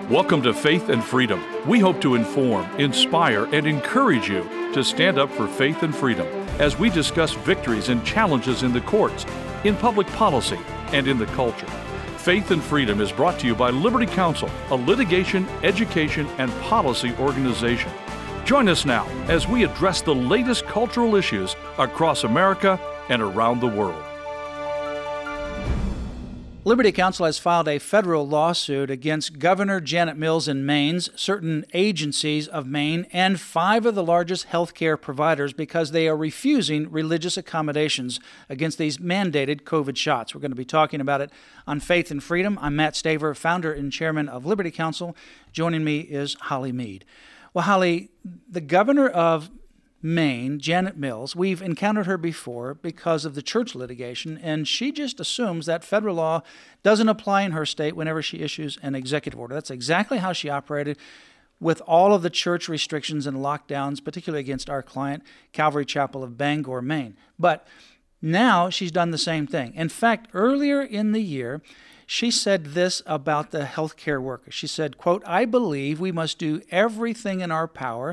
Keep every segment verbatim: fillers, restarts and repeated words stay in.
Welcome to Faith and Freedom. We hope to inform, inspire, and encourage you to stand up for faith and freedom as we discuss victories and challenges in the courts, in public policy, and in the culture. Faith and Freedom is brought to you by Liberty Counsel, a litigation, education, and policy organization. Join us now as we address the latest cultural issues across America and around the world. Liberty Counsel has filed a federal lawsuit against Governor Janet Mills in Maine, certain agencies of Maine, and five of the largest healthcare providers because they are refusing religious accommodations against these mandated COVID shots. We're going to be talking about it on Faith and Freedom. I'm Matt Staver, founder and chairman of Liberty Counsel. Joining me is Holly Mead. Well, Holly, the governor of Maine, Janet Mills, we've encountered her before because of the church litigation, and she just assumes that federal law doesn't apply in her state whenever she issues an executive order. That's exactly how she operated with all of the church restrictions and lockdowns, particularly against our client, Calvary Chapel of Bangor, Maine. But now she's done the same thing. In fact, earlier in the year, she said this about the healthcare workers. She said, quote, "I believe we must do everything in our power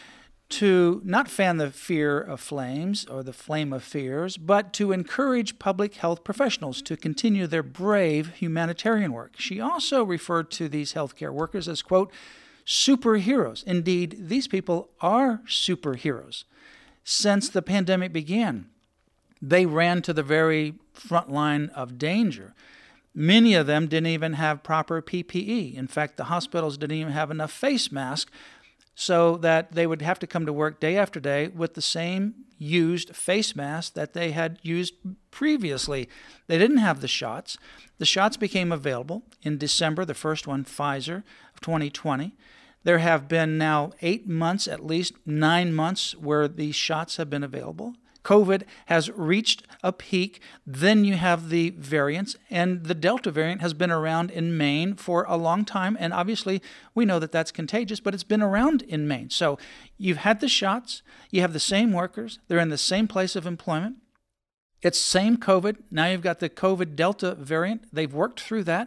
to not fan the fear of flames or the flame of fears, but to encourage public health professionals to continue their brave humanitarian work." She also referred to these healthcare workers as, quote, superheroes. Indeed, these people are superheroes. Since the pandemic began, they ran to the very front line of danger. Many of them didn't even have proper P P E. In fact, the hospitals didn't even have enough face masks, so that they would have to come to work day after day with the same used face mask that they had used previously. They didn't have the shots. The shots became available in December, the first one, Pfizer, of twenty twenty. There have been now eight months, at least nine months, where these shots have been available. COVID has reached a peak. Then you have the variants, and the Delta variant has been around in Maine for a long time, and obviously we know that that's contagious, but it's been around in Maine. So you've had the shots, you have the same workers, they're in the same place of employment. It's same COVID. Now you've got the COVID Delta variant. They've worked through that.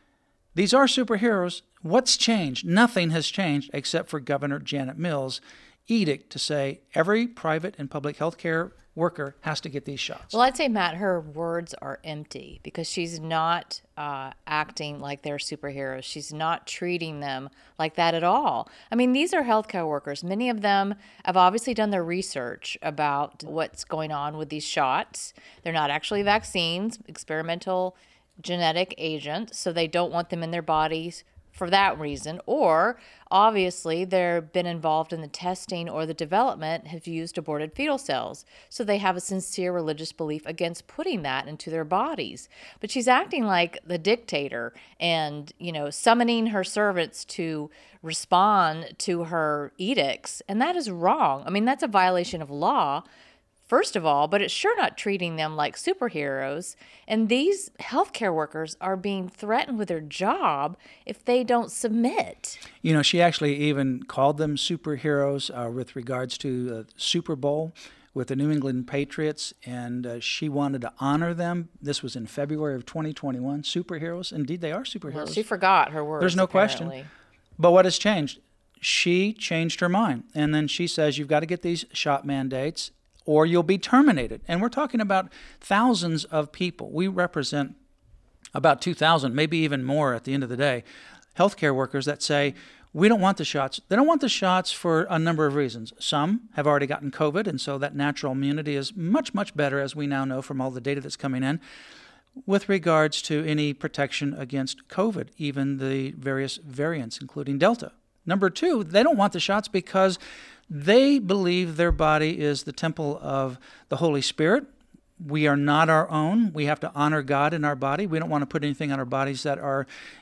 These are superheroes. What's changed? Nothing has changed except for Governor Janet Mills' edict to say every private and public health care worker has to get these shots. Well, I'd say, Matt, her words are empty because she's not uh, acting like they're superheroes. She's not treating them like that at all. I mean, these are healthcare workers. Many of them have obviously done their research about what's going on with these shots. They're not actually vaccines, experimental genetic agents, so they don't want them in their bodies for that reason, or obviously they've been involved in the testing or the development, have used aborted fetal cells. So they have a sincere religious belief against putting that into their bodies. But she's acting like the dictator and, you know, summoning her servants to respond to her edicts. And that is wrong. I mean, that's a violation of law, first of all, but it's sure not treating them like superheroes. And these healthcare workers are being threatened with their job if they don't submit. You know, she actually even called them superheroes uh, with regards to the Super Bowl with the New England Patriots, and uh, she wanted to honor them. This was in February of twenty twenty-one. Superheroes. Indeed, they are superheroes. Well, she forgot her words. There's no apparently. question. But what has changed? She changed her mind. And then she says, you've got to get these shot mandates or you'll be terminated. And we're talking about thousands of people. We represent about two thousand, maybe even more at the end of the day, healthcare workers that say, we don't want the shots. They don't want the shots for a number of reasons. Some have already gotten COVID, and so that natural immunity is much, much better, as we now know from all the data that's coming in, with regards to any protection against COVID, even the various variants, including Delta. Number two, they don't want the shots because they believe their body is the temple of the Holy Spirit. We are not our own. We have to honor God in our body. We don't want to put anything on our bodies that are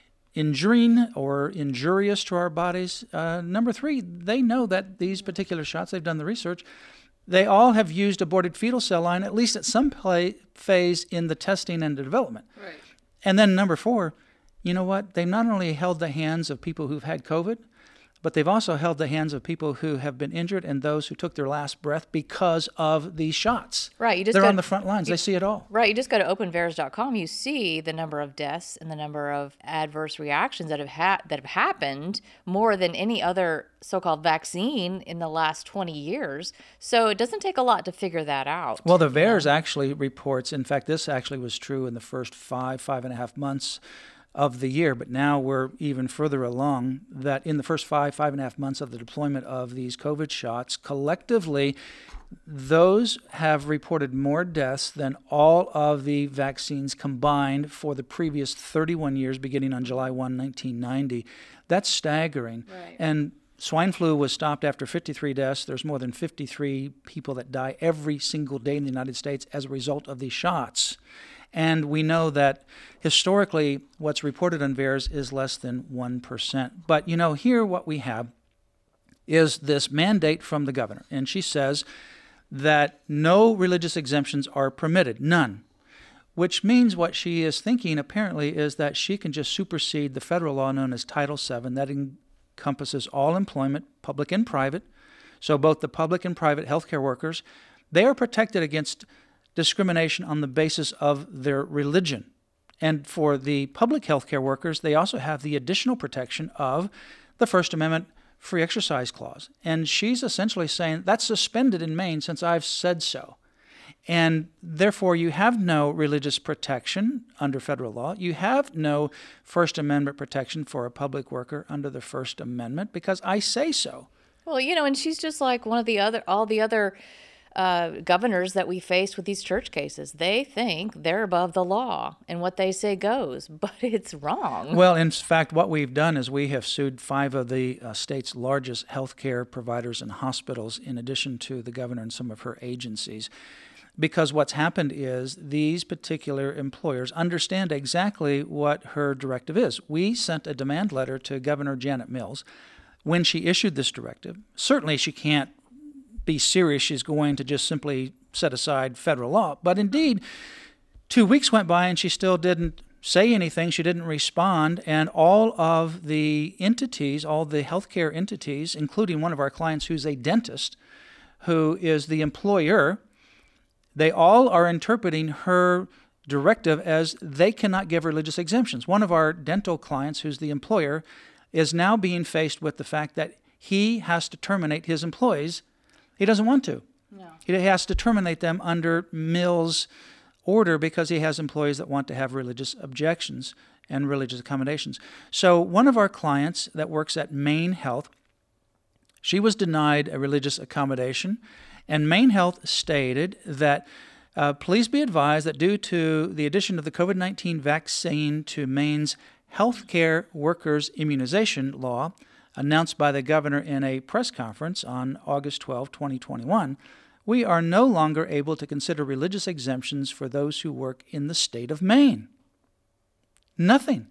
injuring or injurious to our bodies. Uh, number three, they know that these particular shots, they've done the research, they all have used aborted fetal cell line, at least at some play, phase in the testing and the development. Right. And then number four, you know what? They've not only held the hands of people who've had COVID, but they've also held the hands of people who have been injured and those who took their last breath because of these shots. Right. You just They're go, on the front lines. You, they see it all. Right. You just go to open V A E R S dot com. You see the number of deaths and the number of adverse reactions that have ha- that have happened more than any other so-called vaccine in the last twenty years. So it doesn't take a lot to figure that out. Well, the V A E R S actually reports, in fact, this actually was true in the first five, five and a half months of the year, but now we're even further along, that in the first five, five and a half months of the deployment of these COVID shots, collectively, those have reported more deaths than all of the vaccines combined for the previous thirty-one years, beginning on July first, nineteen ninety. That's staggering. Right. And swine flu was stopped after fifty-three deaths. There's more than fifty-three people that die every single day in the United States as a result of these shots. And we know that historically what's reported on V A E R S is less than one percent. But, you know, here what we have is this mandate from the governor. And she says that no religious exemptions are permitted, none. Which means what she is thinking apparently is that she can just supersede the federal law known as Title seven that encompasses all employment, public and private. So both the public and private healthcare workers, they are protected against discrimination on the basis of their religion. And for the public healthcare workers, they also have the additional protection of the First Amendment free exercise clause. And she's essentially saying that's suspended in Maine since I've said so. And therefore, you have no religious protection under federal law. You have no First Amendment protection for a public worker under the First Amendment because I say so. Well, you know, and she's just like one of the other, all the other Uh, governors that we face with these church cases. They think they're above the law and what they say goes, but it's wrong. Well, in fact, what we've done is we have sued five of the uh, state's largest healthcare providers and hospitals, in addition to the governor and some of her agencies, because what's happened is these particular employers understand exactly what her directive is. We sent a demand letter to Governor Janet Mills when she issued this directive. Certainly she can't be serious she's going to just simply set aside federal law. But indeed, two weeks went by and she still didn't say anything. She didn't respond. And all of the entities, all the healthcare entities, including one of our clients who's a dentist, who is the employer, they all are interpreting her directive as they cannot give religious exemptions. One of our dental clients, who's the employer, is now being faced with the fact that he has to terminate his employees. He doesn't want to. No. He has to terminate them under Mills' order because he has employees that want to have religious objections and religious accommodations. So one of our clients that works at Maine Health, she was denied a religious accommodation, and Maine Health stated that uh, please be advised that due to the addition of the COVID nineteen vaccine to Maine's healthcare workers immunization law, announced by the governor in a press conference on August twelfth, twenty twenty-one, we are no longer able to consider religious exemptions for those who work in the state of Maine. Nothing.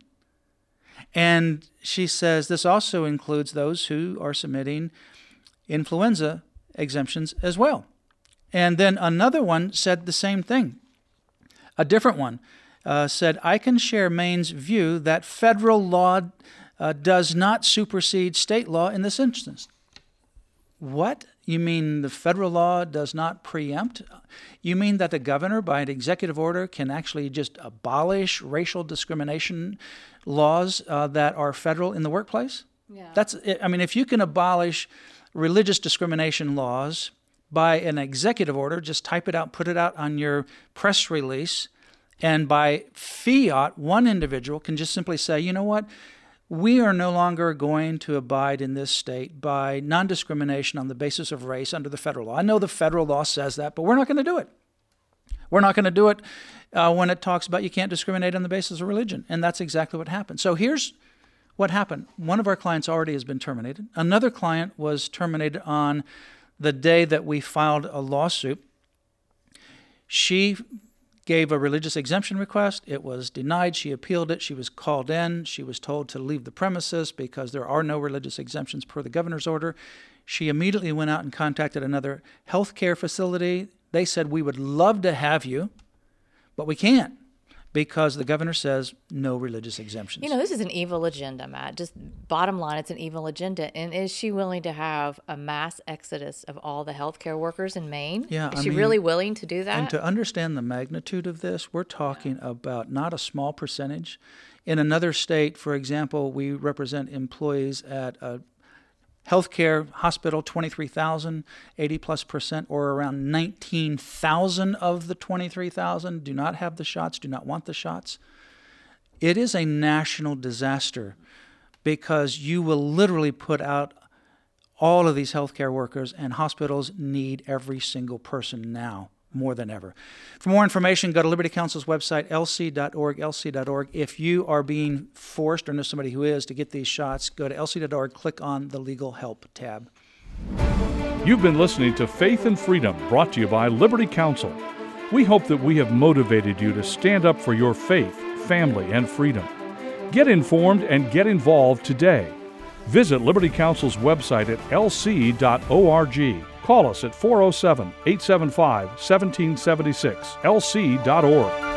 And she says this also includes those who are submitting influenza exemptions as well. And then another one said the same thing. A different one uh, said, I can share Maine's view that federal law Uh, does not supersede state law in this instance. What? You mean the federal law does not preempt? You mean that the governor, by an executive order, can actually just abolish racial discrimination laws uh, that are federal in the workplace? Yeah. That's. I mean, if you can abolish religious discrimination laws by an executive order, just type it out, put it out on your press release, and by fiat, one individual can just simply say, you know what? We are no longer going to abide in this state by non-discrimination on the basis of race under the federal law. I know the federal law says that, but we're not going to do it. We're not going to do it uh, when it talks about you can't discriminate on the basis of religion, and that's exactly what happened. So here's what happened. One of our clients already has been terminated. Another client was terminated on the day that we filed a lawsuit. She gave a religious exemption request. It was denied. She appealed it. She was called in. She was told to leave the premises because there are no religious exemptions per the governor's order. She immediately went out and contacted another healthcare facility. They said, we would love to have you, but we can't because the governor says no religious exemptions. You know, this is an evil agenda, Matt. Just bottom line, it's an evil agenda. And is she willing to have a mass exodus of all the healthcare workers in Maine? Yeah, is I she mean, really willing to do that? And to understand the magnitude of this, we're talking yeah. about not a small percentage. In another state, for example, we represent employees at a healthcare hospital, twenty-three thousand, eighty plus percent, or around nineteen thousand of the twenty-three thousand do not have the shots, do not want the shots. It is a national disaster because you will literally put out all of these healthcare workers, and hospitals need every single person now more than ever. For more information, go to Liberty Counsel's website, L C dot org, L C dot org. If you are being forced or know somebody who is to get these shots, go to L C dot org, click on the Legal Help tab. You've been listening to Faith and Freedom, brought to you by Liberty Counsel. We hope that we have motivated you to stand up for your faith, family, and freedom. Get informed and get involved today. Visit Liberty Counsel's website at L C dot org. Call us at four oh seven, eight seven five, one seven seven six, L C dot org.